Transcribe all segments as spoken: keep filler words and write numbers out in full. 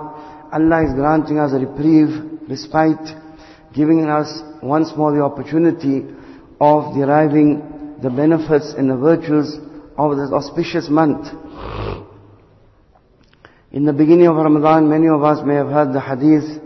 Allah is granting us a reprieve, respite, giving us once more the opportunity of deriving the benefits and the virtues of this auspicious month. In the beginning of Ramadan, many of us may have heard the hadith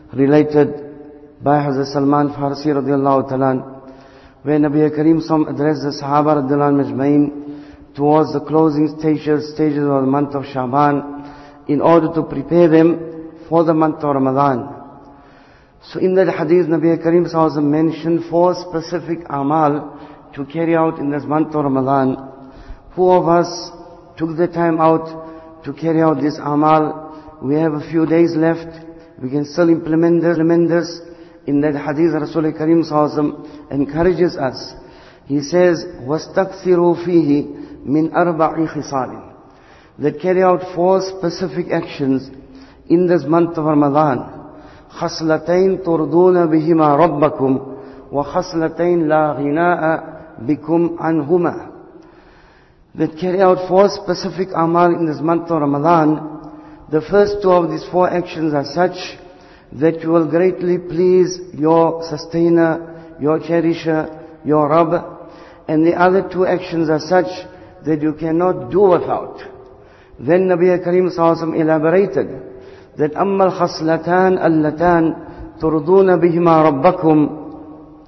related by Hazrat Salman Farsi radiallahu ta'ala, where Nabi Kareem Sallam addressed the Sahaba radiallahu majma'in towards the closing stages, stages of the month of Shaban, in order to prepare them for the month of Ramadan. So in that hadith, Nabi Kareem Sallam mentioned four specific amal to carry out in this month of Ramadan. Who of us took the time out to carry out this amal? We have a few days left. We can still implement this. Implement this. In that hadith, Rasul Kareem Sallallahu encourages us. He says, وَاسْتَكْثِرُوا فِيهِ مِنْ أَرْبَعِ خِصَالٍ. That carry out four specific actions in this month of Ramadan. خَصْلَتَيْن تُرْضُونَ بِهِمَا رَبَّكُمْ وَخَصْلَتَيْن لَا غِنَاءَ بِكُمْ عَنْهُمَا. That carry out four specific amal in this month of Ramadan. The first two of these four actions are such that you will greatly please your sustainer, your cherisher, your Rabb. And the other two actions are such that you cannot do without. Then Nabi Kareem Sallallahu elaborated that أَمَّا الْخَصْلَتَانِ اللَّتَانِ تُرْضُونَ بِهِمَا رَبَّكُمْ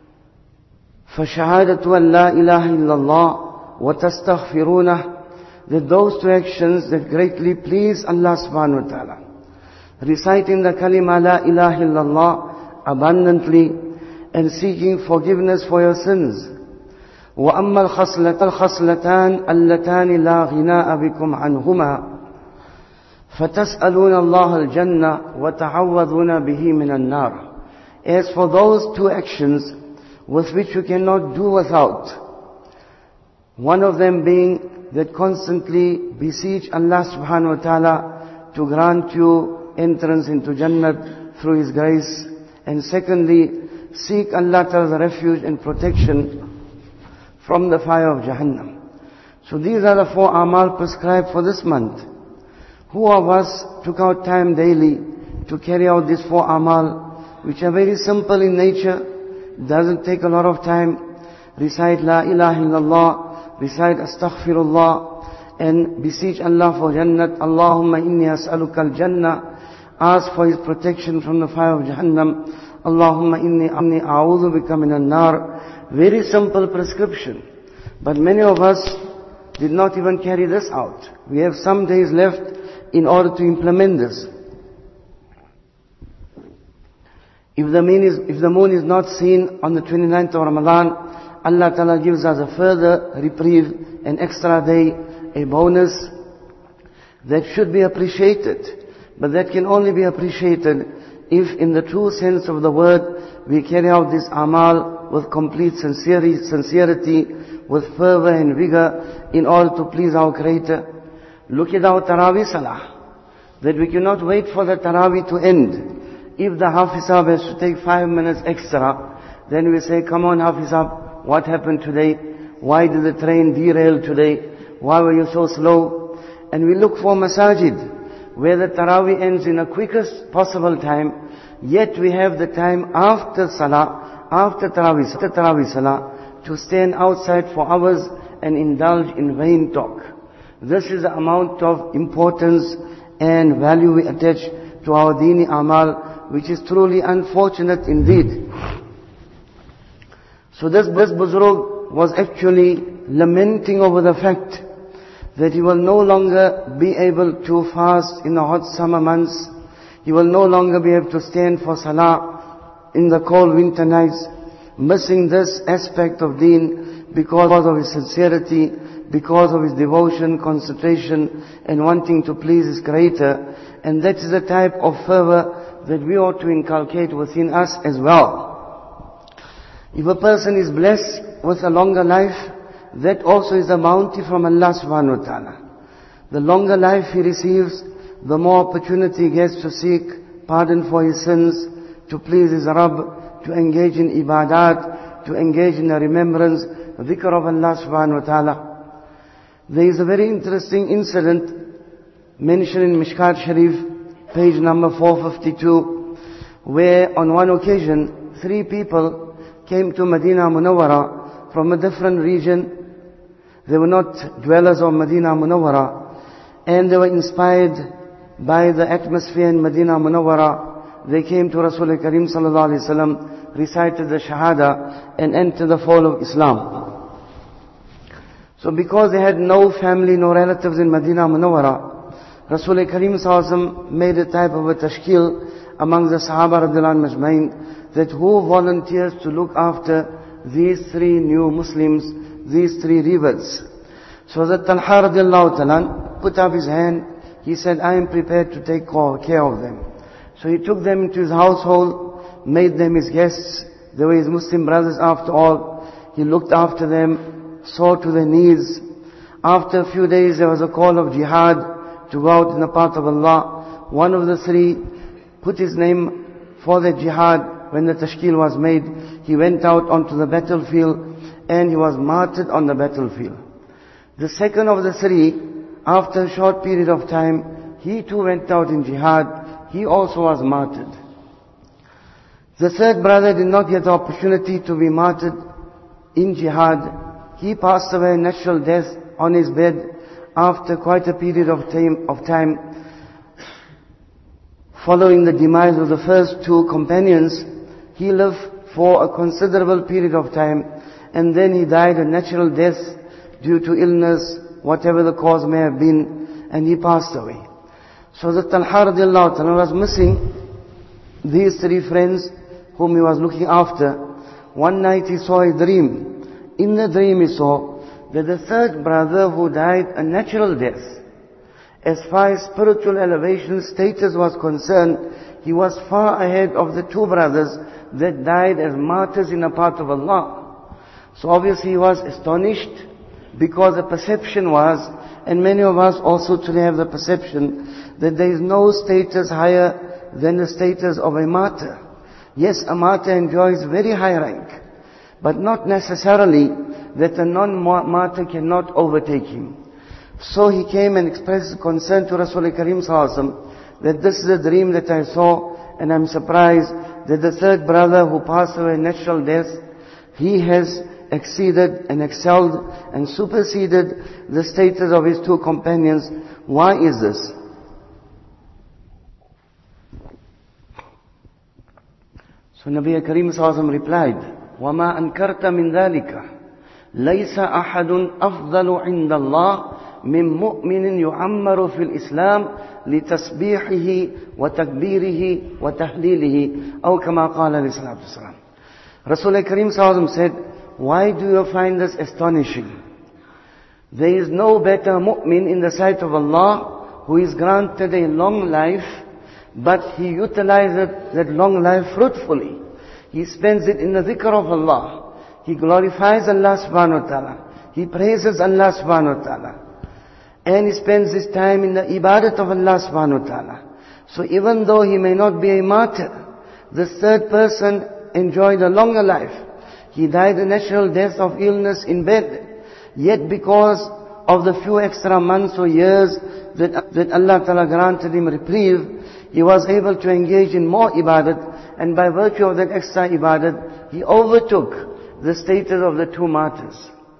فَشَهَادَةُ أَنْ لَا إِلَهَ إِلَّا اللَّهِ وَتَسْتَغْفِرُونَهُ. That those two actions that greatly please Allah subhanahu wa ta'ala. Reciting the kalima la ilaha illallah abundantly and seeking forgiveness for your sins. وَأَمَّا الْخَصْلَتَانِ اللَّتَانِ لَا غِنَاءَ بِكُمْ عَنْهُمَا فَتَسْأَلُونَ اللَّهَ الْجَنَّةَ وَتَعَوَّذُونَ بِهِ مِنَ النَّارِ. As for those two actions with which you cannot do without, one of them being that constantly beseech Allah subhanahu wa ta'ala to grant you entrance into Jannat through His grace. And secondly, seek Allah Ta'ala's refuge and protection from the fire of Jahannam. So these are the four amal prescribed for this month. Who of us took out time daily to carry out these four amal, which are very simple in nature, doesn't take a lot of time? Recite La ilaha illallah, recite Astaghfirullah, and beseech Allah for Jannat. Allahumma inni as'aluka al-Jannah. Ask for His protection from the fire of Jahannam. Allahumma inni inni a'udhu bika minan nar. Very simple prescription. But many of us did not even carry this out. We have some days left in order to implement this. If the moon is, if the moon is not seen on the twenty-ninth of Ramadan, Allah Ta'ala gives us a further reprieve, an extra day, a bonus that should be appreciated. But that can only be appreciated if in the true sense of the word we carry out this amal with complete sincerity, sincerity, with fervor and vigor in order to please our Creator. Look at our Taraweeh Salah, that we cannot wait for the Taraweeh to end. If the Hafizab has to take five minutes extra, then we say, come on Hafizab, what happened today? Why did the train derail today? Why were you so slow? And we look for masajid where the Taraweeh ends in the quickest possible time, yet we have the time after Salah, after Taraweeh, after Taraweeh Salah, to stand outside for hours and indulge in vain talk. This is the amount of importance and value we attach to our Deeni Amal, which is truly unfortunate indeed. So this, this Buzurg was actually lamenting over the fact that he will no longer be able to fast in the hot summer months. He will no longer be able to stand for Salah in the cold winter nights, missing this aspect of Deen because of his sincerity, because of his devotion, concentration, and wanting to please his Creator. And that is the type of fervor that we ought to inculcate within us as well. If a person is blessed with a longer life, that also is a bounty from Allah subhanahu wa ta'ala. The longer life he receives, the more opportunity he gets to seek pardon for his sins, to please his Rabb, to engage in ibadat, to engage in the remembrance, dhikr of Allah subhanahu wa ta'ala. There is a very interesting incident mentioned in Mishkat Sharif page number four fifty-two, where on one occasion, three people came to Medina Munawwara from a different region. They were not dwellers of Medina Munawwara, and they were inspired by the atmosphere in Medina Munawwara. They came to Rasulullah Kareem sallallahu alaihi wasallam, recited the Shahada, and entered the fold of Islam. So because they had no family, no relatives in Medina Munawwara, Rasulullah Kareem sallallahu alaihi wasallam made a type of a tashkil among the Sahaba radhiyallahu anhum majma'in, that who volunteers to look after these three new Muslims, these three reverts. So that Talha radiallahu ta'ala put up his hand. He said, I am prepared to take care of them. So he took them into his household, made them his guests. They were his Muslim brothers after all. He looked after them, saw to their needs. After a few days there was a call of jihad to go out in the path of Allah. One of the three put his name for the jihad. When the tashkil was made, he went out onto the battlefield and he was martyred on the battlefield. The second of the three, after a short period of time, he too went out in jihad. He also was martyred. The third brother did not get the opportunity to be martyred in jihad. He passed away a natural death on his bed after quite a period of time, of time following the demise of the first two companions. He lived for a considerable period of time, and then he died a natural death due to illness, whatever the cause may have been, and he passed away. So the Talha radiallahu ta'ala was missing these three friends whom he was looking after. One night he saw a dream. In the dream he saw that the third brother who died a natural death, as far as spiritual elevation status was concerned, he was far ahead of the two brothers that died as martyrs in the path of Allah. So obviously he was astonished, because the perception was, and many of us also today have the perception, that there is no status higher than the status of a martyr. Yes, a martyr enjoys very high rank, but not necessarily that a non-martyr cannot overtake him. So he came and expressed concern to Rasulullah Kareem sallallahu alaihi wasallam that this is a dream that I saw, and I'm surprised that the third brother who passed away natural death, he has exceeded and excelled and superseded the status of his two companions. Why is this? So Nabi Kareem sallallahu alaihi wasallam replied, وَمَا أَنْكَرْتَ مِنْ ذَلِكَ لَيْسَ أَحَدٌ أَفْضَلُ عِنْدَ اللَّهِ من مؤمن يعمر في الإسلام لتسبيحه وتكبيره وتهليله أو كما قال عليه الصلاة والسلام. Rasulullah Kareem sallallahu alaihi wasallam said, why do you find this astonishing? There is no better mu'min in the sight of Allah who is granted a long life, but he utilizes that long life fruitfully. He spends it in the dhikr of Allah. He glorifies Allah subhanahu wa ta'ala. He praises Allah subhanahu wa ta'ala. And he spends his time in the ibadat of Allah subhanahu wa ta'ala. So even though he may not be a martyr, this third person enjoyed a longer life. He died a natural death of illness in bed. Yet because of the few extra months or years that, that Allah ta'ala granted him reprieve, he was able to engage in more ibadat, and by virtue of that extra ibadat, he overtook the status of the two martyrs.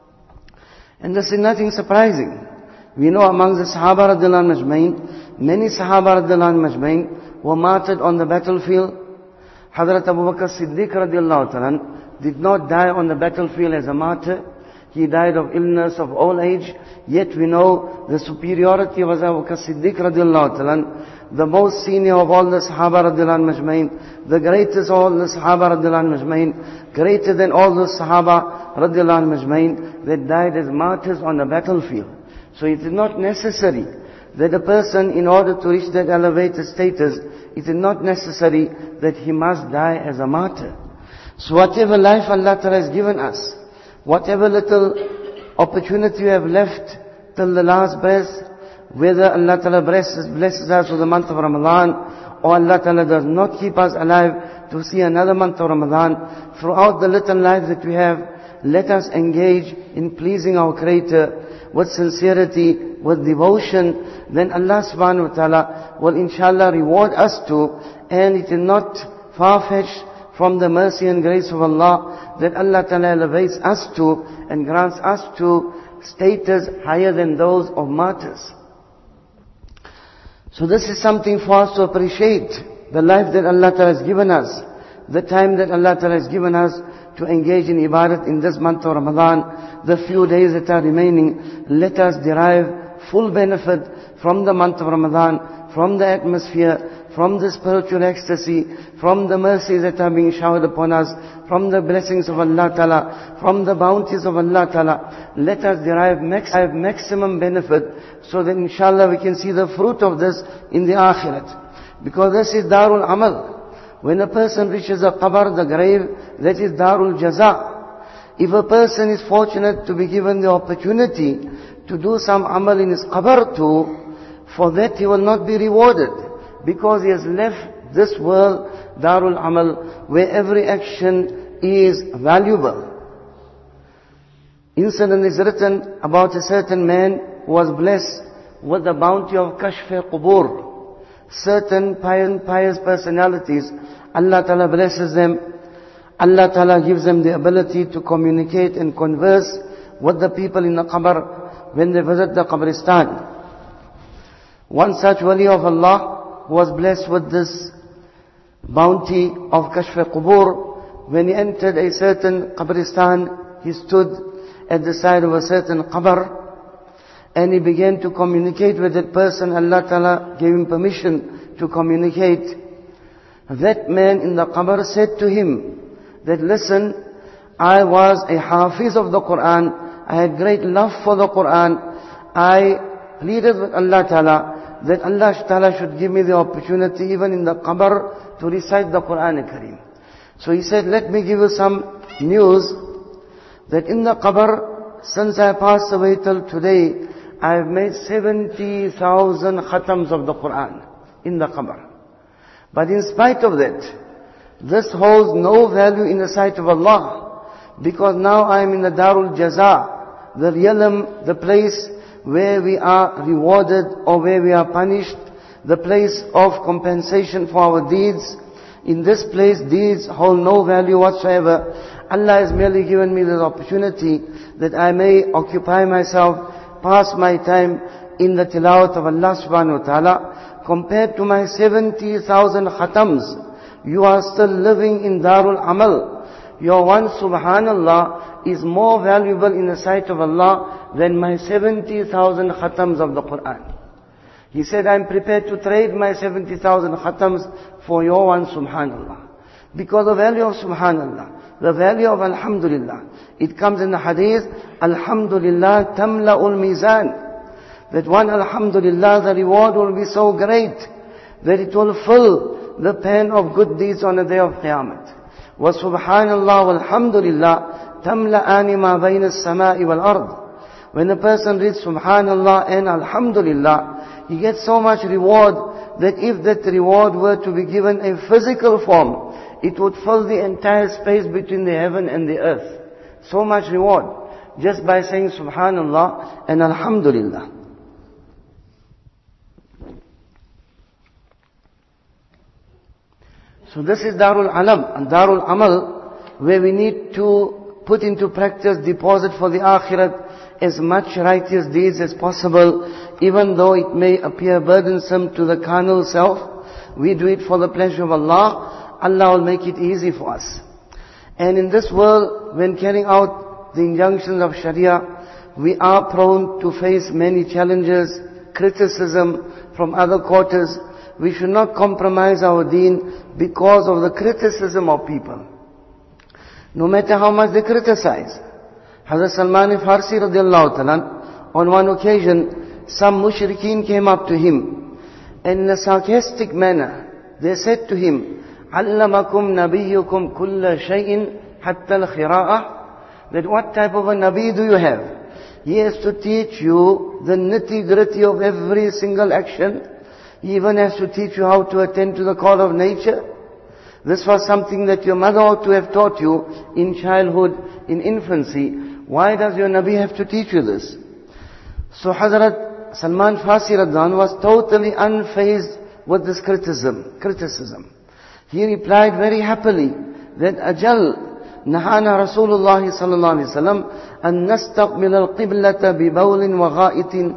And this is nothing surprising. We know among the Sahaba radhiyallahu anhum majma'in, many Sahaba radhiyallahu anhum majma'in were martyred on the battlefield. Hazrat Abu Bakr Siddiq radhiyallahu ta'ala did not die on the battlefield as a martyr. He died of illness, of old age. Yet we know the superiority of Abu Bakr Siddiq radhiyallahu ta'ala, the most senior of all the Sahaba radhiyallahu anhum majma'in, the greatest of all the Sahaba radhiyallahu anhum majma'in, greater than all the Sahaba radhiyallahu anhum majma'in that died as martyrs on the battlefield. So it is not necessary that a person, in order to reach that elevated status, it is not necessary that he must die as a martyr. So whatever life Allah Ta'ala has given us, whatever little opportunity we have left till the last breath, whether Allah Ta'ala blesses, blesses us with the month of Ramadan, or Allah Ta'ala does not keep us alive to see another month of Ramadan, throughout the little life that we have, let us engage in pleasing our Creator. with sincerity, with devotion, then Allah subhanahu wa ta'ala will inshallah reward us too. And it is not far-fetched from the mercy and grace of Allah that Allah ta'ala elevates us to and grants us to status higher than those of martyrs. So this is something for us to appreciate. The life that Allah ta'ala has given us, the time that Allah ta'ala has given us to engage in ibadat in this month of Ramadan, the few days that are remaining, let us derive full benefit from the month of Ramadan, from the atmosphere, from the spiritual ecstasy, from the mercies that are being showered upon us, from the blessings of Allah Ta'ala, from the bounties of Allah Ta'ala. Let us derive max- maximum benefit so that inshallah we can see the fruit of this in the akhirat. Because this is Darul Amal. When a person reaches a qabr, the grave, that is Darul Jaza. If a person is fortunate to be given the opportunity to do some amal in his qabr too, for that he will not be rewarded, because he has left this world, Darul Amal, where every action is valuable. Incident is written about a certain man who was blessed with the bounty of Kashf-e-Qubur. Certain pious personalities, Allah Ta'ala blesses them. Allah Ta'ala gives them the ability to communicate and converse with the people in the qabr when they visit the qabristan. One such wali of Allah was blessed with this bounty of Kashf-e-Qubur. When he entered a certain qabristan, he stood at the side of a certain qabr, and he began to communicate with that person. Allah Ta'ala gave him permission to communicate. That man in the qabr said to him that, listen, I was a hafiz of the Quran. I had great love for the Quran. I pleaded with Allah Ta'ala that Allah Ta'ala should give me the opportunity even in the qabr to recite the Quran Kareem. So he said, let me give you some news that in the qabr, since I passed away till today, I have made seventy thousand khatams of the Quran in the qabr. But in spite of that, this holds no value in the sight of Allah, because now I am in the Darul Jaza, the realm, the place where we are rewarded or where we are punished, the place of compensation for our deeds. In this place, deeds hold no value whatsoever. Allah has merely given me this opportunity that I may occupy myself, pass my time in the tilawat of Allah subhanahu wa ta'ala. Compared to my seventy thousand khatams, you are still living in Darul Amal. Your one subhanallah is more valuable in the sight of Allah than my seventy thousand khatams of the Quran. He said, I am prepared to trade my seventy thousand khatams for your one subhanallah. Because the value of subhanallah, the value of alhamdulillah, it comes in the hadith, alhamdulillah tamla'ul mizan. That one alhamdulillah, the reward will be so great that it will fill the pen of good deeds on the day of Qiyamah. Wa subhanallah walhamdulillah tamla'ani ma bayna as-sama'i wal ard. When a person reads subhanallah and alhamdulillah, he gets so much reward that if that reward were to be given a physical form, it would fill the entire space between the heaven and the earth. So much reward just by saying subhanallah and alhamdulillah. So this is Darul Alam and Darul Amal, where we need to put into practice, deposit for the Akhirat as much righteous deeds as possible, even though it may appear burdensome to the carnal self. We do it for the pleasure of Allah. Allah will make it easy for us. And in this world, when carrying out the injunctions of Sharia, we are prone to face many challenges, criticism from other quarters. We should not compromise our deen because of the criticism of people. No matter how much they criticize. Hazrat Salman Farsi radiallahu ta'ala, on one occasion, some mushrikeen came up to him, and in a sarcastic manner, they said to him, "Allamakum nabiyyukum kulla shay'in hatta al-khira'ah." That what type of a nabi do you have? He has to teach you the nitty-gritty of every single action. He even has to teach you how to attend to the call of nature. This was something that your mother ought to have taught you in childhood, in infancy. Why does your Nabi have to teach you this? So Hazrat Salman Farsi Radwan was totally unfazed with this criticism. criticism. He replied very happily that Ajal نهانا رسول الله صلى الله عليه وسلم أن نستقبل القبلة ببول وغائط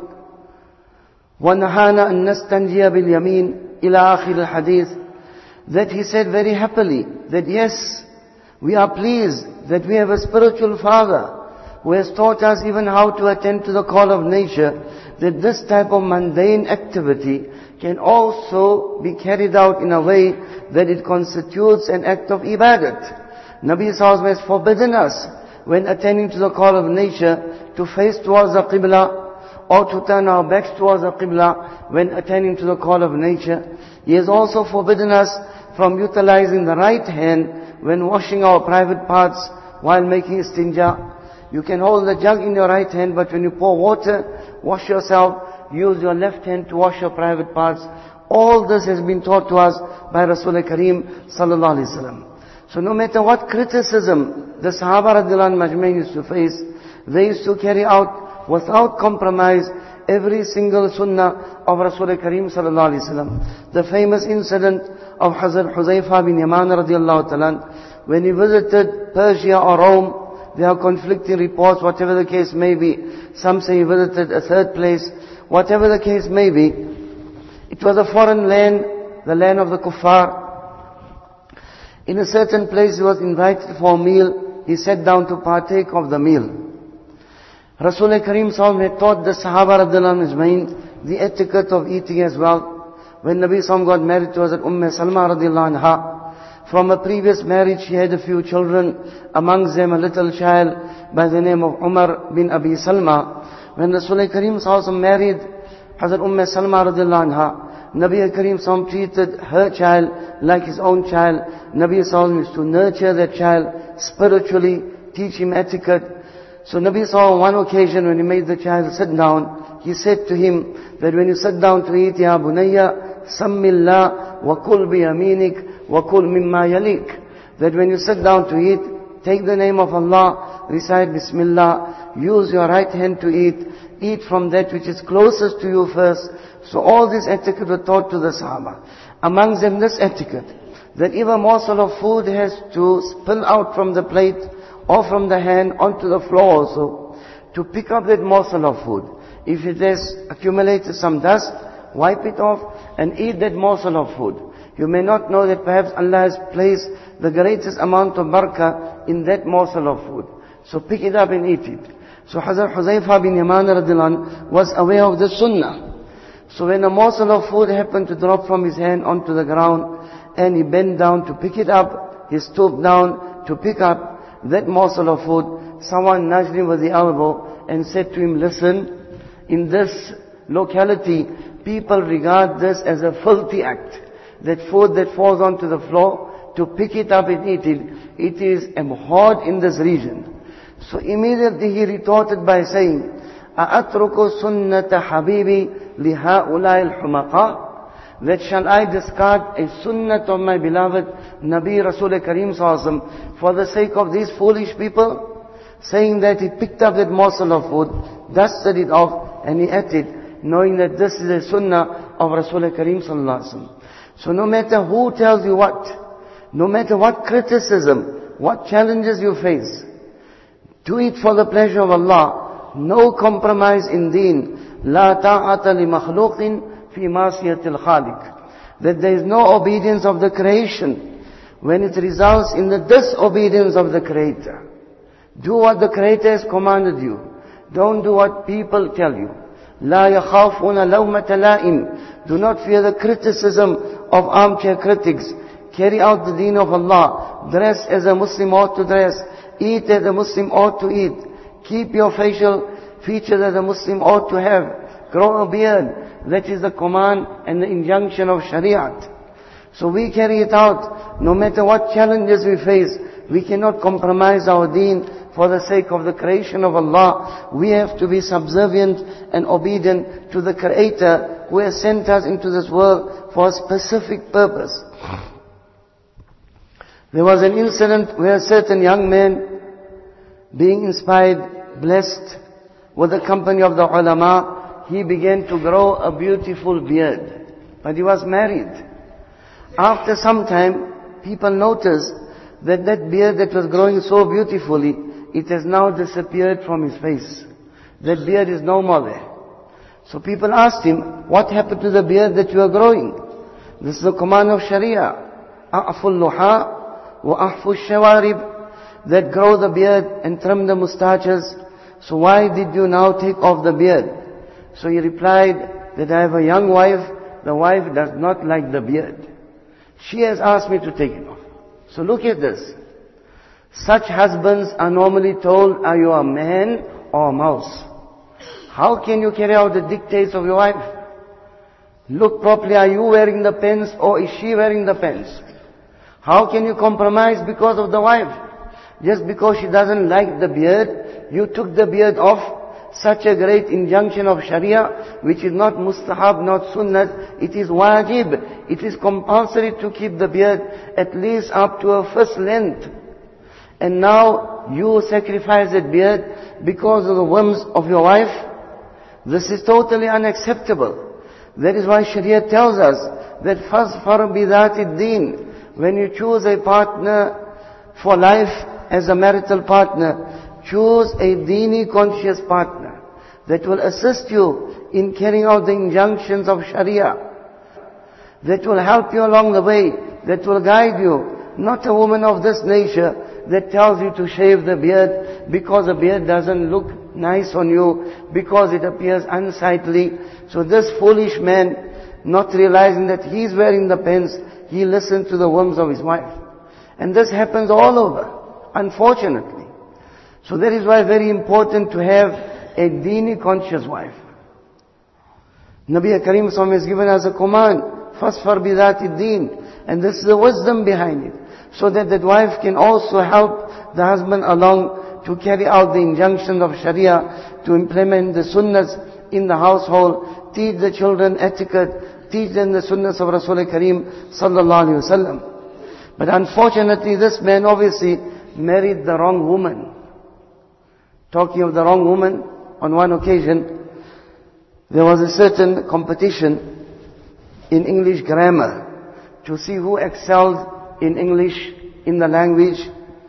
ونهانا أن نستنجي باليمين إلى آخر الحديث. That he said very happily that yes, we are pleased that we have a spiritual father who has taught us even how to attend to the call of nature, that this type of mundane activity can also be carried out in a way that it constitutes an act of ibadat. Nabi Sallallahu Alaihi Wasallam has forbidden us, when attending to the call of nature, to face towards the Qibla or to turn our backs towards the Qibla when attending to the call of nature. He has also forbidden us from utilizing the right hand when washing our private parts while making istinja. You can hold the jug in your right hand, but when you pour water, wash yourself, use your left hand to wash your private parts. All this has been taught to us by Rasul Kareem Sallallahu Alaihi Wasallam. So no matter what criticism the Sahaba Radhiyallahu Anhum Majma'in used to face, they used to carry out without compromise every single sunnah of Rasul Kareem Sallallahu Alaihi Wasallam. The famous incident of Hazrat Huzaifa bin Yaman Radhiyallahu Ta'ala, when he visited Persia or Rome, there are conflicting reports, whatever the case may be. Some say he visited a third place. Whatever the case may be, it was a foreign land, the land of the kuffar. In a certain place he was invited for a meal. He sat down to partake of the meal. Rasul Kareem Sallallahu had taught the Sahaba Radhiyallahu Anhum the etiquette of eating as well. When Nabi Sallallahu got married to Hazrat Umm Salma Radhiyallahu Anha, from a previous marriage she had a few children, amongst them a little child by the name of Umar bin Abi Salma. When Rasul Kareem Sallallahu married Hazrat Umm Salma Radhiyallahu Anha, Nabi Kareem Sallallahu treated her child like his own child. Nabi Sallallahu used to nurture that child spiritually, teach him etiquette. So Nabi Sallallahu on one occasion when he made the child sit down, he said to him that when you sit down to eat, Ya Bunayya, Sammillah wa kul bi yaminik wa kul mimma yalik. That when you sit down to eat, take the name of Allah, recite Bismillah, use your right hand to eat, eat from that which is closest to you first. So all this etiquette were taught to the Sahaba. Amongst them this etiquette, that if a morsel of food has to spill out from the plate or from the hand onto the floor also, to pick up that morsel of food. If it has accumulated some dust, wipe it off and eat that morsel of food. You may not know that perhaps Allah has placed the greatest amount of barakah in that morsel of food. So pick it up and eat it. So Hazrat Huzaifa bin Yaman Radhiyallahu Anhu was aware of the sunnah. So when a morsel of food happened to drop from his hand onto the ground, and he bent down to pick it up, he stooped down to pick up that morsel of food, someone nudged him with the elbow and said to him, listen, in this locality, people regard this as a filthy act. That food that falls onto the floor, to pick it up and eat it, it is abhorred in this region. So immediately he retorted by saying, أَأَتْرُكُ سُنَّةَ حَبِيبِي لِهَؤُلَاءِ الْحُمَقَاءِ. That shall I discard a sunnah of my beloved Nabi Rasul Kareem Sallallahu Alaihi Wasallam for the sake of these foolish people? Saying that he picked up that morsel of food, dusted it off and he ate it, knowing that this is a sunnah of Rasul Kareem Sallallahu Alaihi Wasallam. So no matter who tells you what, no matter what criticism, what challenges you face, do it for the pleasure of Allah. No compromise in deen. La ta'ata li makhluqin fi masiyatil khaliq. That there is no obedience of the creation when it results in the disobedience of the Creator. Do what the Creator has commanded you. Don't do what people tell you. La yakhafuna lawmata la'im. Do not fear the criticism of armchair critics. Carry out the deen of Allah. Dress as a Muslim ought to dress. Eat as a Muslim ought to eat. Keep your facial features as a Muslim ought to have. Grow a beard. That is the command and the injunction of Shariat. So we carry it out. No matter what challenges we face, we cannot compromise our deen for the sake of the creation of Allah. We have to be subservient and obedient to the Creator who has sent us into this world for a specific purpose. There was an incident where a certain young man, being inspired, blessed with the company of the ulama, he began to grow a beautiful beard. But he was married. After some time, people noticed that that beard that was growing so beautifully, it has now disappeared from his face. That beard is no more there. So people asked him, what happened to the beard that you are growing? This is the command of Sharia. أَعْفُ اللُّحَى وَأَحْفُ الشَّوَارِبِ, that grow the beard and trim the mustaches. So why did you now take off the beard? So he replied that I have a young wife. The wife does not like the beard. She has asked me to take it off. So look at this. Such husbands are normally told, are you a man or a mouse? How can you carry out the dictates of your wife? Look properly, are you wearing the pants or is she wearing the pants? How can you compromise because of the wife? Just because she doesn't like the beard, you took the beard off. Such a great injunction of Sharia, which is not mustahab, not sunnah, it is wajib. It is compulsory to keep the beard at least up to a first length. And now you sacrifice that beard because of the whims of your wife. This is totally unacceptable. That is why Sharia tells us that فَاظْفَرْ بِذَاتِ الدِّينِ, when you choose a partner for life as a marital partner, choose a deeni conscious partner that will assist you in carrying out the injunctions of Sharia, that will help you along the way, that will guide you. Not a woman of this nature that tells you to shave the beard because the beard doesn't look nice on you, because it appears unsightly. So this foolish man, not realizing that he's wearing the pants, he listened to the whims of his wife. And this happens all over, unfortunately. So that is why very important to have a deeni conscious wife. Nabi Karim Sallallahu has given us a command, فَاصْفَرْ بِذَاتِ الدِّينِ, and this is the wisdom behind it, so that that wife can also help the husband along to carry out the injunctions of Sharia, to implement the sunnahs in the household, teach the children etiquette, teach them the sunnahs of Rasul Kareem Sallallahu Alaihi Wasallam. But unfortunately this man obviously married the wrong woman. Talking of the wrong woman, on one occasion, there was a certain competition in English grammar to see who excelled in English, in the language.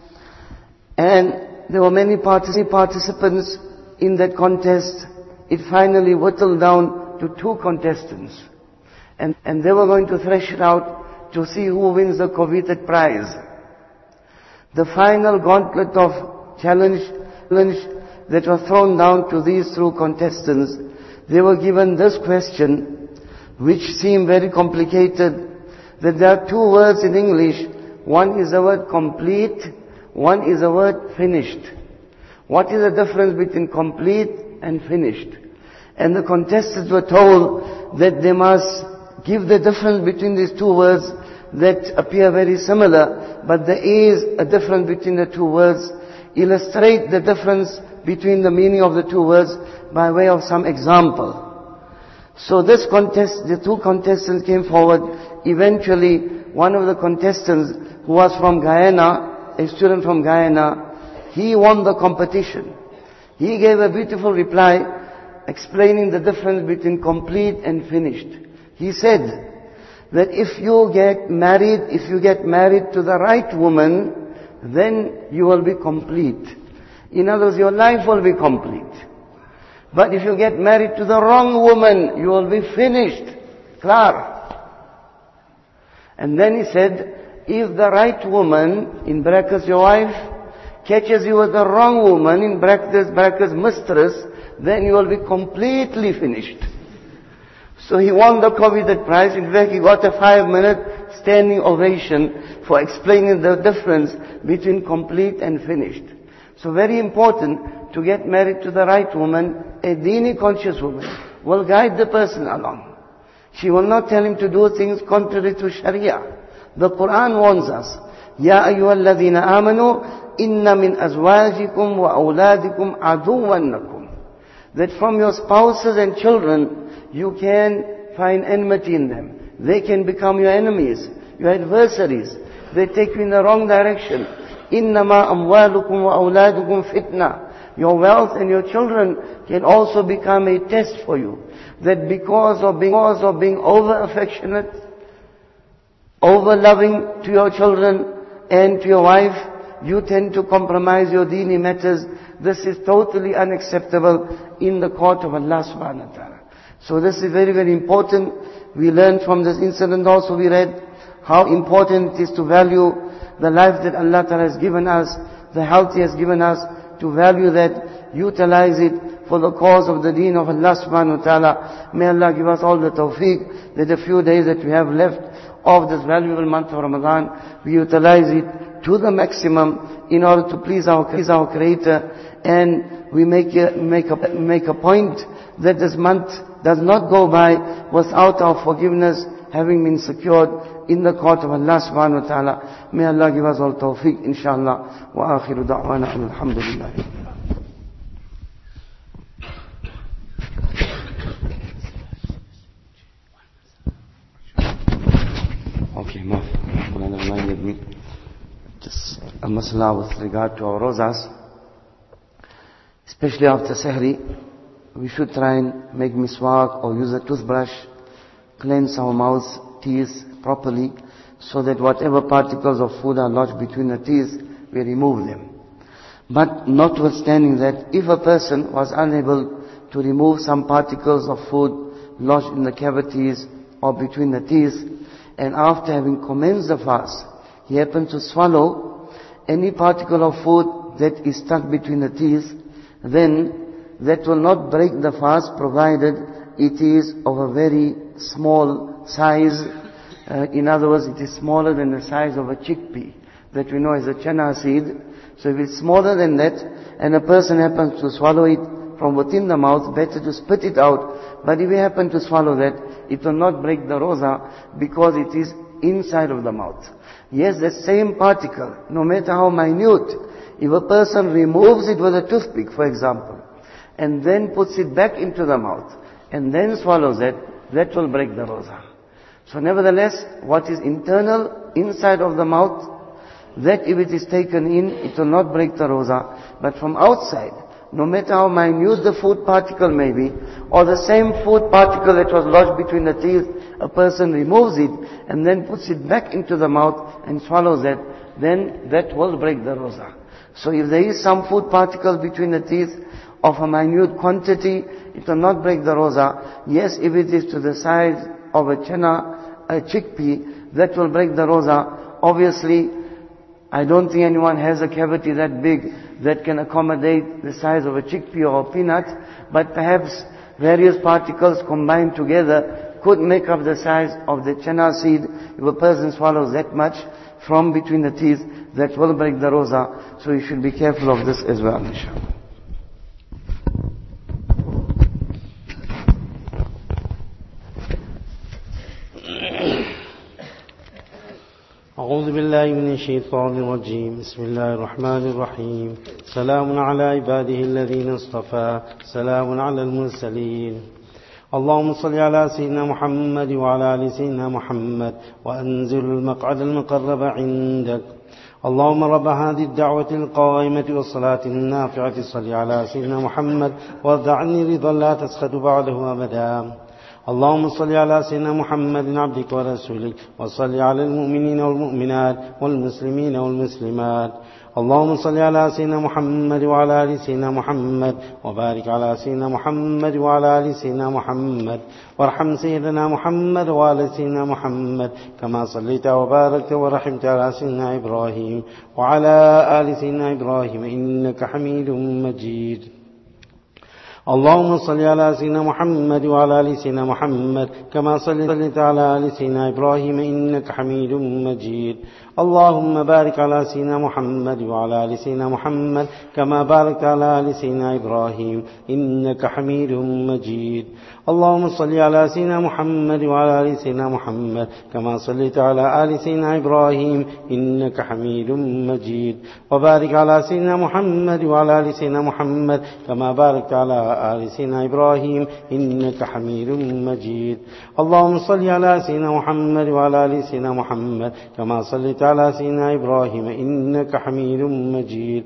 And there were many partic- participants in that contest. It finally whittled down to two contestants. And, and they were going to thresh it out to see who wins the coveted prize. The final gauntlet of challenge, challenge that was thrown down to these two contestants, they were given this question, which seemed very complicated, that there are two words in English. One is the word complete, one is the word finished. What is the difference between complete and finished? And the contestants were told that they must give the difference between these two words that appear very similar, but there is a difference between the two words. Illustrate the difference between the meaning of the two words by way of some example. So this contest, the two contestants came forward. Eventually, one of the contestants, who was from Guyana, a student from Guyana, he won the competition. He gave a beautiful reply explaining the difference between complete and finished. He said that if you get married, if you get married to the right woman, then you will be complete. In other words, your life will be complete. But if you get married to the wrong woman, you will be finished. Klar. And then he said, if the right woman, in brackets your wife, catches you with the wrong woman, in brackets, brackets mistress, then you will be completely finished. So he won the coveted prize. In fact, he got a five-minute standing ovation for explaining the difference between complete and finished. So very important to get married to the right woman. A deeni conscious woman will guide the person along. She will not tell him to do things contrary to Sharia. The Quran warns us, Ya ayyuhalladhina amanu, inna min azwajikum wa awladikum aduwwan lakum. That from your spouses and children, you can find enmity in them. They can become your enemies, your adversaries. They take you in the wrong direction. Innama amwalukum wa awladukum fitna. Your wealth and your children can also become a test for you. That because of being, because of being over affectionate, over loving to your children and to your wife, you tend to compromise your deeni matters. This is totally unacceptable in the court of Allah subhanahu wa ta'ala. So this is very, very important. We learned from this incident also, we read how important it is to value the life that Allah ta'ala has given us, the health He has given us, to value that, utilize it for the cause of the deen of Allah subhanahu wa ta'ala. May Allah give us all the tawfiq that the few days that we have left of this valuable month of Ramadan, we utilize it to the maximum in order to please our, please our Creator, and we make a, make a, make a point that this month does not go by without our forgiveness having been secured in the court of Allah subhanahu wa ta'ala. May Allah give us all tawfiq, inshallah. Wa akhiru da'wana alhamdulillah. Okay, Maf, Mulana reminded me just a masala with regard to our rozas, especially after Sahri. We should try and make miswak or use a toothbrush, cleanse our mouths, teeth properly, so that whatever particles of food are lodged between the teeth, we remove them. But notwithstanding that, if a person was unable to remove some particles of food lodged in the cavities or between the teeth, and after having commenced the fast, he happened to swallow any particle of food that is stuck between the teeth, then that will not break the fast, provided it is of a very small size. Uh, in other words, it is smaller than the size of a chickpea that we know as a chana seed. So if it's smaller than that, and a person happens to swallow it from within the mouth, better to spit it out. But if he happen to swallow that, it will not break the roza because it is inside of the mouth. Yes, the same particle, no matter how minute, if a person removes it with a toothpick, for example, and then puts it back into the mouth, and then swallows it, that will break the roza. So nevertheless, what is internal, inside of the mouth, that if it is taken in, it will not break the roza. But from outside, no matter how minute the food particle may be, or the same food particle that was lodged between the teeth, a person removes it, and then puts it back into the mouth, and swallows it, then that will break the roza. So if there is some food particle between the teeth, of a minute quantity, it will not break the roza. Yes, if it is to the size of a chana, a chickpea, that will break the roza. Obviously, I don't think anyone has a cavity that big that can accommodate the size of a chickpea or a peanut, but perhaps various particles combined together could make up the size of the chana seed. If a person swallows that much from between the teeth, that will break the roza. So you should be careful of this as well, inshallah. أعوذ بالله من الشيطان الرجيم. بسم الله الرحمن الرحيم. سلام على عباده الذين اصطفى. سلام على المرسلين. اللهم صل على سيدنا محمد وعلى آل سيدنا محمد وأنزل المقعد المقرب عندك. اللهم رب هذه الدعوة القائمة والصلاة النافعة صل على سيدنا محمد وارض عني رضا لا تسخط بعده أبدا. اللهم صل على سيدنا محمد عبدك ورسولك وصل على المؤمنين والمؤمنات والمسلمين والمسلمات. اللهم صل على سيدنا محمد وعلى آل سيدنا محمد وبارك على سيدنا محمد وعلى آل سيدنا محمد وارحم سيدنا محمد وآل سيدنا محمد كما صليت وباركت ورحمت على سيدنا إبراهيم وعلى آل سيدنا إبراهيم إنك حميد مجيد. اللهم صل على سيدنا محمد وعلى آل سيدنا محمد كما صليت على آل سيدنا إبراهيم إنك حميد مجيد. اللهم بارك على سيدنا محمد وعلى آل سيدنا محمد كما باركت على آل سيدنا إبراهيم إنك حميد مجيد. اللهم صل على سيدنا محمد وعلى آل سيدنا محمد كما صليت على آل سيدنا إبراهيم إنك حميد مجيد. وبارك على سيدنا محمد وعلى آل سيدنا محمد كما باركت على آل سيدنا إبراهيم إنك حميد مجيد. اللهم صل على سيدنا محمد وعلى آل سيدنا محمد كما صليت على سيدنا إبراهيم إنك حميد مجيد.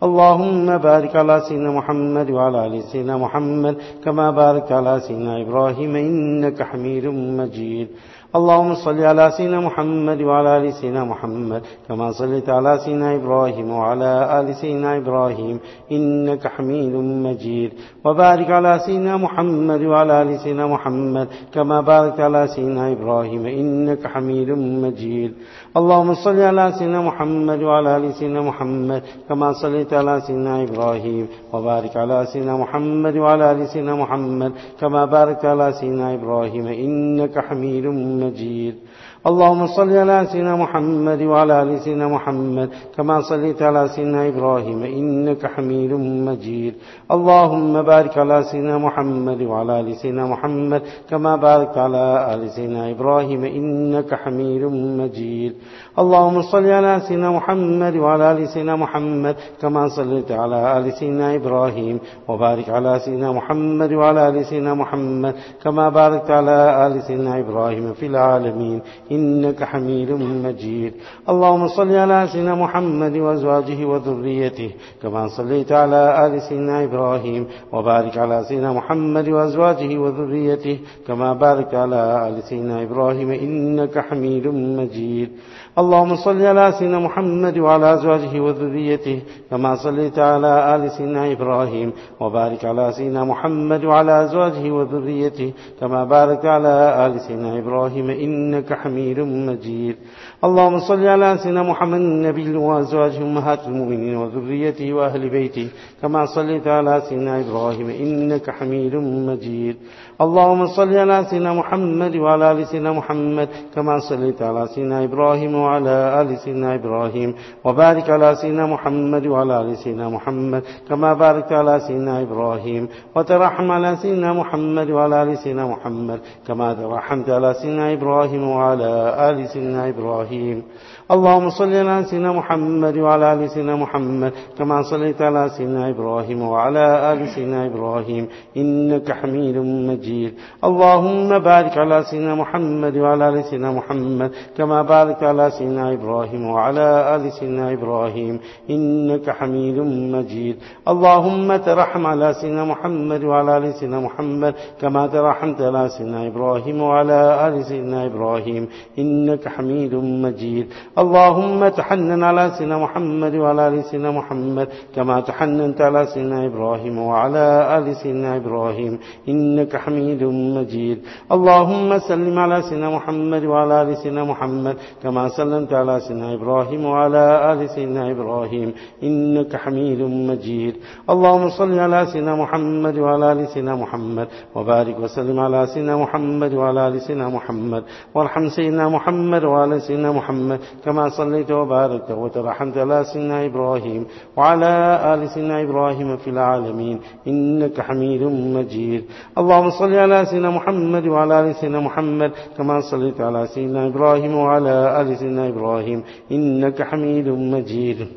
اللهم بارك على سيدنا محمد وعلى آل سيدنا محمد كما باركت على سيدنا إبراهيم إنك حميد مجيد. اللهم صل على سيدنا محمد وعلى آل سيدنا محمد كما صليت على سيدنا إبراهيم وعلى آل سيدنا إبراهيم إنك حميد مجيد. وبارك على سيدنا محمد وعلى آل سيدنا محمد كما باركت على سيدنا إبراهيم إنك حميد مجيد. اللهم صل على سيدنا محمد وعلى آل سيدنا محمد كما صليت على سيدنا إبراهيم وبارك على سيدنا محمد وعلى آل سيدنا محمد كما باركت على سيدنا إبراهيم إنك حميد مجيد. اللهم صل على سيدنا محمد وعلى آل سيدنا محمد كما صليت على سيدنا إبراهيم إنك حميد مجيد. اللهم بارك على سيدنا محمد وعلى آل سيدنا محمد كما باركت على آل سيدنا إبراهيم إنك حميد مجيد. اللهم صل على سيدنا محمد وعلى آل سيدنا محمد كما صليت على آل سيدنا إبراهيم وبارك على سيدنا محمد وعلى آل سيدنا محمد كما باركت على آل سيدنا إبراهيم في العالمين إنك حميد مجيد. اللهم صل على سيدنا محمد وأزواجه وذريته كما صليت على آل سيدنا إبراهيم وبارك على سيدنا محمد وأزواجه وذريته كما باركت على آل سيدنا إبراهيم إنك حميد مجيد. اللهم صل على سيدنا محمد وعلى أزواجه وذريته كما صليت على آل سيدنا إبراهيم وبارك على سيدنا محمد وعلى أزواجه وذريته كما باركت على آل سيدنا إبراهيم إنك حميد مجيد. اللهم صل على سيدنا محمد النبي وأزواجه أمهات المؤمنين وذريته وأهل بيته كما صليت على سيدنا إبراهيم إنك حميد مجيد. اللهم صل على سيدنا محمد وعلى آل سيدنا محمد كما صليت على سيدنا إبراهيم وعلى آل سيدنا إبراهيم وبارك على سيدنا محمد وعلى آل سيدنا محمد كما باركت على سيدنا إبراهيم وترحم على سيدنا محمد وعلى آل سيدنا محمد كما ترحمت على سيدنا إبراهيم وعلى آل سيدنا إبراهيم. اللهم صل على سيدنا محمد وعلى آل سيدنا محمد كما صليت على سيدنا إبراهيم وعلى آل سيدنا إبراهيم إنك حميد مجيد. اللهم بارك على سيدنا محمد وعلى آل سيدنا محمد كما باركت على سيدنا إبراهيم وعلى آل سيدنا إبراهيم إنك حميد مجيد. اللهم ترحم على سيدنا محمد وعلى آل سيدنا محمد كما ترحمت على سيدنا إبراهيم وعلى آل سيدنا إبراهيم إنك حميد مجيد. اللهم تحنن على سيدنا محمد وعلى آل سيدنا محمد كما تحننت على سيدنا إبراهيم وعلى آل سيدنا إبراهيم إنك حميد مجيد. اللهم سلم على سيدنا محمد وعلى آل سيدنا محمد كما سلمت على سيدنا إبراهيم وعلى آل سيدنا إبراهيم إنك حميد مجيد. اللهم صل على سيدنا محمد وعلى آل سيدنا محمد وبارك وسلم على سيدنا محمد وعلى آل سيدنا محمد وارحم سيدنا محمد وعلى سيدنا محمد كما صليت وباركت وترحمت على سيدنا إبراهيم وعلى آل سيدنا إبراهيم في العالمين إنك حميد مجيد. اللهم صل على سيدنا محمد وعلى آل سيدنا محمد كما صليت على سيدنا إبراهيم وعلى آل سيدنا إبراهيم إنك حميد مجيد.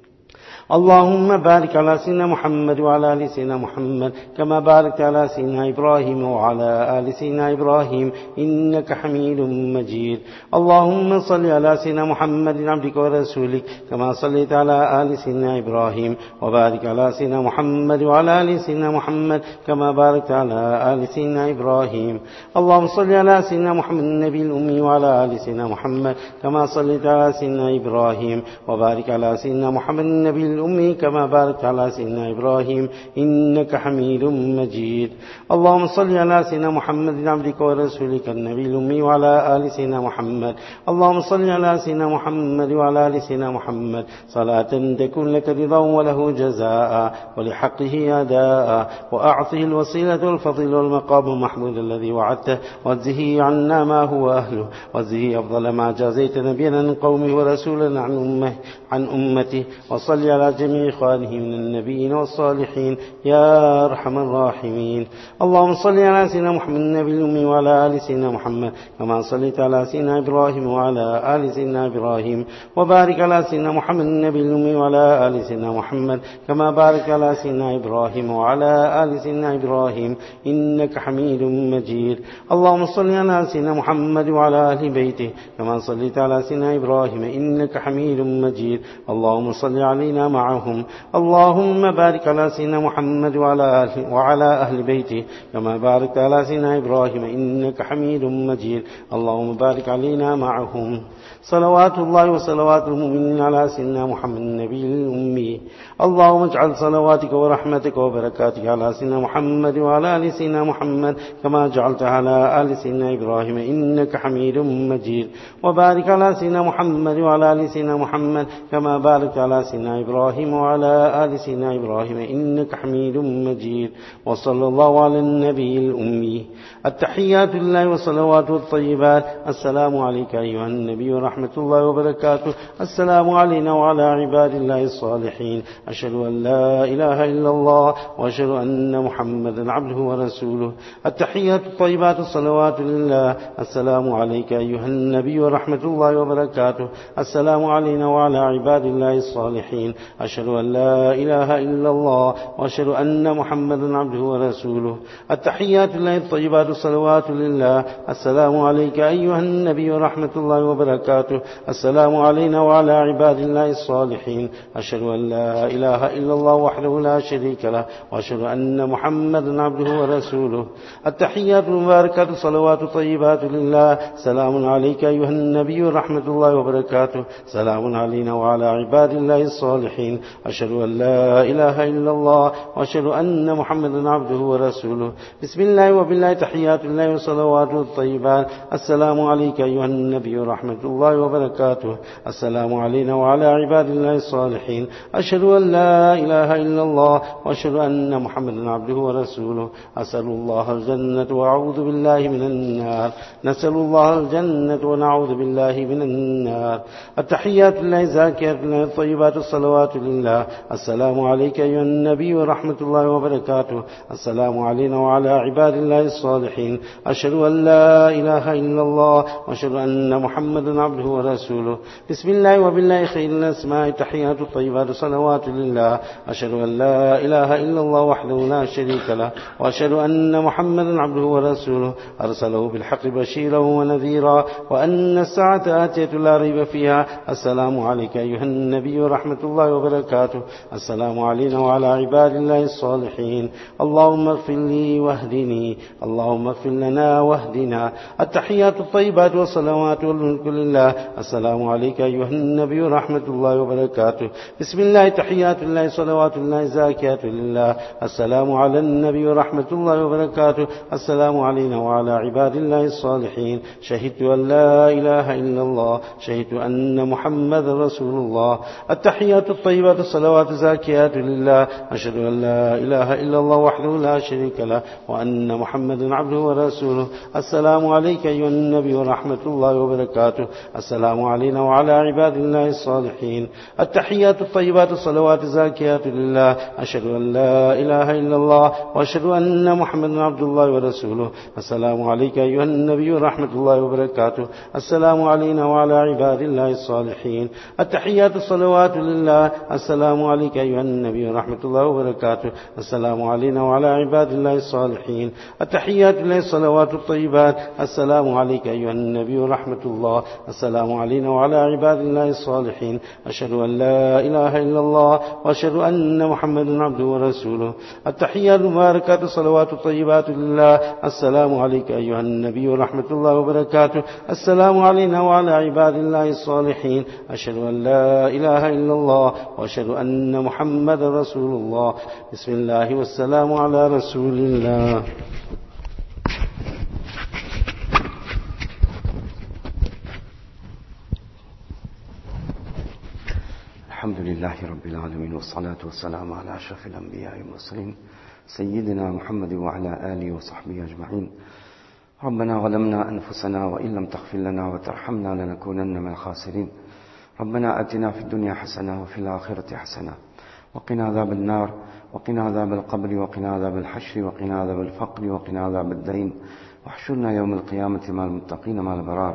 اللهم بارك على سيدنا محمد وعلى آل سيدنا محمد كما باركت على سيدنا إبراهيم وعلى آل سيدنا إبراهيم إنك حميد مجيد. اللهم صل على سيدنا محمد عبدك ورسولك كما صليت على آل سيدنا إبراهيم وبارك على سيدنا محمد وعلى آل سيدنا محمد كما باركت على آل سيدنا إبراهيم. اللهم صل على سيدنا محمد النبي الأمي وعلى آل سيدنا محمد كما صليت على سيدنا إبراهيم وبارك على سيدنا محمد النبي الأمي كما باركت على سيدنا إبراهيم إنك حميد مجيد. اللهم صل على سيدنا محمد عبدك ورسولك النبي الأمي وعلى آل سيدنا محمد. اللهم صل على سيدنا محمد وعلى آل سيدنا محمد صلاة تكون لك رضا وله جزاء ولحقه أداء وأعطه الوسيلة والفضل والمقام المحمود الذي وعدته واجزه عنا ما هو أهله واجزه أفضل ما جازيت نبينا عن قومه ورسولا عن أمه عن أمته. وصل على وعلى جميع إخوانه من النبيين والصالحين يا أرحم الراحمين. اللهم صل على سيدنا محمد النبي الأمي وعلى آل سيدنا محمد كما صليت على سيدنا إبراهيم وعلى آل سيدنا إبراهيم، وبارك على سيدنا محمد النبي الأمي وعلى آل سيدنا محمد كما بارك على سيدنا إبراهيم وعلى آل سيدنا إبراهيم إنك حميد مجيد. اللهم صل على سيدنا محمد وعلى أهل بيته كما صليت على سيدنا إبراهيم إنك حميد مجيد. اللهم صل علينا معهم. اللهم بارك على سيدنا محمد وعلى أهل, وعلى أهل بيته كما باركت على سيدنا إبراهيم إنك حميد مجيد. اللهم بارك علينا معهم. صلوات الله وصلوات المؤمنين على سيدنا محمد النبي الأمي. اللهم اجعل صلواتك ورحمتك وبركاتك على سيدنا محمد وعلى آل سيدنا محمد كما جعلتها على آل سيدنا إبراهيم إنك حميد مجيد. وبارك على سيدنا محمد وعلى آل سيدنا محمد كما باركت على سيدنا إبراهيم وعلى آل سيدنا إبراهيم إنك حميد مجيد. وصلى الله على النبي الأمي. التحيات لله والصلوات الطيبات. السلام عليك أيها النبي ورحمة الله وبركاته. السلام علينا وعلى عباد الله الصالحين. أشهد أن لا إله إلا الله وأشهد أن محمدا عبده ورسوله. التحيات الطيبات الصلوات لله. السلام عليك أيها النبي ورحمة الله وبركاته. السلام علينا وعلى عباد الله الصالحين. أشهد أن لا إله إلا الله وأشهد أن محمدا عبده ورسوله. التحيات لله الطيبات الصلوات لله. السلام عليك أيها النبي ورحمة الله وبركاته. السلام علينا وعلى عباد الله الصالحين. أشهد أن لا إله إلا الله وحده لا شريك له وأشهد أن محمدا عبده ورسوله. التحيات المباركات الصلوات الطيبات لله. سلام عليك أيها النبي ورحمة الله وبركاته. سلام علينا وعلى عباد الله الصالحين. أشهد أن لا إله إلا الله وأشهد أن محمدا عبده ورسوله. بسم الله وبالله تحيات الله وصلوات الطيبات. السلام عليك أيها النبي ورحمة الله وبركاته. السلام علينا وعلى عباد الله الصالحين. أشهد أن لا إله إلا الله وأشهد أن محمدا عبده ورسوله. أسأل الله الجنة وأعوذ بالله من النار. نسأل الله الجنة ونعوذ بالله من النار. التحيات لله زاكيات لله الطيبات الصلوات لله. السلام عليك أيها النبي ورحمة الله وبركاته. السلام علينا وعلى عباد الله الصالحين. أشهد أن لا إله إلا الله وأشهد أن محمدا عبده ورسوله. بسم الله وبالله خير الأسماء تحيات الطيبات صلوات لله. أشهد أن لا إله إلا الله وحده لا شريك له وأشهد أن محمدا عبده ورسوله. أرسله بالحق بشيرا ونذيرا وأن الساعة آتية لا ريب فيها. السلام عليك أيها النبي ورحمة الله وبركاته. السلام علينا وعلى عباد الله الصالحين. اللهم اغفر لي واهدني. اللهم اغفر لنا واهدنا. التحيات الطيبات والصلوات والملك لله. السلام عليك أيها النبي ورحمة الله وبركاته. بسم الله تحيات الله صلوات الله زاكيات لله. السلام على النبي ورحمة الله وبركاته. السلام علينا وعلى عباد الله الصالحين. شهدت أن لا إله إلا الله. شهدت أن محمد رسول الله. التحيات الطيبات الصلوات زاكيات لله. أشهد أن لا إله إلا الله وحده لا شريك له وأن محمدا عبده ورسوله. السلام عليك أيها النبي ورحمة الله وبركاته. السلام علينا وعلى عباد الله الصالحين. التحيات الطيبات الصلوات زاكيات لله. أشهد أن لا إله إلا الله وأشهد أن محمدا عبد الله ورسوله. السلام عليك أيها النبي ورحمة الله وبركاته. السلام علينا وعلى عباد الله الصالحين. التحيات الصلوات لله. السلام عليك أيها النبي ورحمة الله وبركاته. السلام علينا وعلى عباد الله الصالحين. التحيات لله الصلوات الطيبات. السلام عليك أيها النبي ورحمة الله. السلام علينا وعلى عباد الله الصالحين. أشهد أن لا إله إلا الله وأشهد أن محمدا عبده ورسوله. التحيات المباركات الصلوات الطيبات لله. السلام عليك أيها النبي ورحمة الله وبركاته. السلام علينا وعلى عباد الله الصالحين. أشهد أن لا إله إلا الله وأشهد أن محمدا رسول الله. بسم الله والسلام على رسول الله. الحمد لله رب العالمين والصلاة والسلام على أشرف الأنبياء والمرسلين سيدنا محمد وعلى آله وصحبه أجمعين. ربنا ظلمنا أنفسنا وإن لم تغفر لنا وترحمنا لنكونن من الخاسرين. ربنا آتنا في الدنيا حسنة وفي الآخرة حسنة وقنا عذاب النار، وقنا عذاب القبر، وقنا عذاب الحشر، وقنا عذاب الفقر، وقنا عذاب الدين، واحشرنا يوم القيامة مع المتقين مع الأبرار.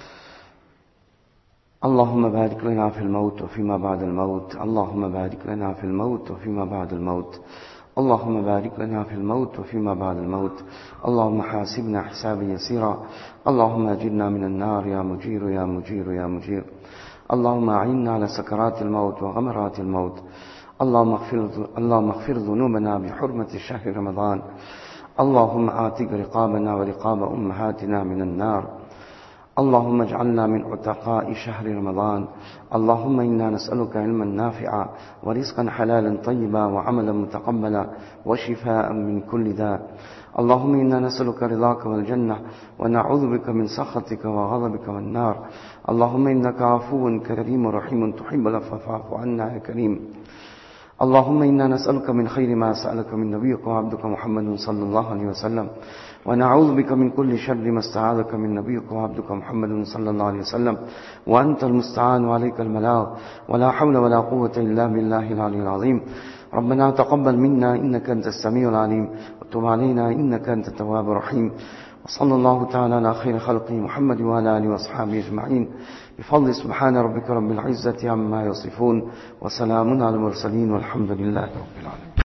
اللهم بارك لنا في الموت وفيما بعد الموت، اللهم بارك لنا في الموت وفيما بعد الموت، اللهم بارك لنا في الموت وفيما بعد الموت. اللهم حاسبنا حسابا يسيرا، اللهم أجرنا من النار يا مجير يا مجير يا مجير. اللهم أعنا على سكرات الموت وغمرات الموت. اللهم اغفر اللهم اغفر ذنوبنا بحرمة شهر رمضان. اللهم آتق رقابنا ورقاب أمهاتنا من النار. اللهم اجعلنا من عتقاء شهر رمضان. اللهم إنا نسألك علما نافعا ورزقا حلالا طيبا وعملا متقبلا وشفاء من كل داء. اللهم إنا نسألك رضاك والجنة ونعوذ بك من سخطك وغضبك والنار. اللهم إنك عفو كريم رحيم تحب العفو فاعف عنا يا كريم. اللهم إنا نسألك من خير ما سألك من نبيك وعبدك محمد صلى الله عليه وسلم، ونعوذ بك من كل شر ما استعاذك من نبيك وعبدك محمد صلى الله عليه وسلم، وأنت المستعان وعليك الملاذ، ولا حول ولا قوة إلا بالله العلي العظيم. ربنا تقبل منا إنك أنت السميع العليم، وتب علينا إنك أنت التواب الرحيم. وصلى الله تعالى على خير خلقه محمد وعلى آله وأصحابه أجمعين بفضل سبحان ربك رب العزة عما يصفون، وسلام على المرسلين والحمد لله رب العالمين.